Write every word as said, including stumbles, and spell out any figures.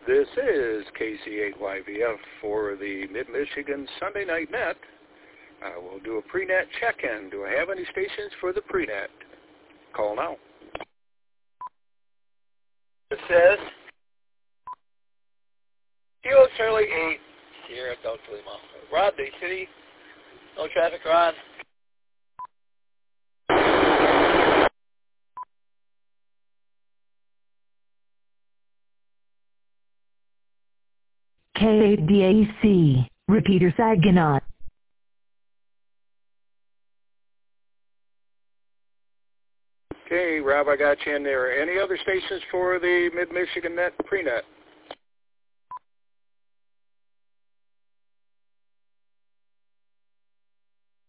This is K C eight Y V F for the Mid-Michigan Sunday Night Net. I will do a pre-net check-in. Do I have any stations for the pre-net? Call now. It says Kilo Charlie eight, Sierra Delta Lima. Rod, Bay City. No traffic, Rod. K eight D A C, Repeater Saginaw. Okay, Rob, I got you in there. Any other stations for the Mid-Michigan Net pre-net?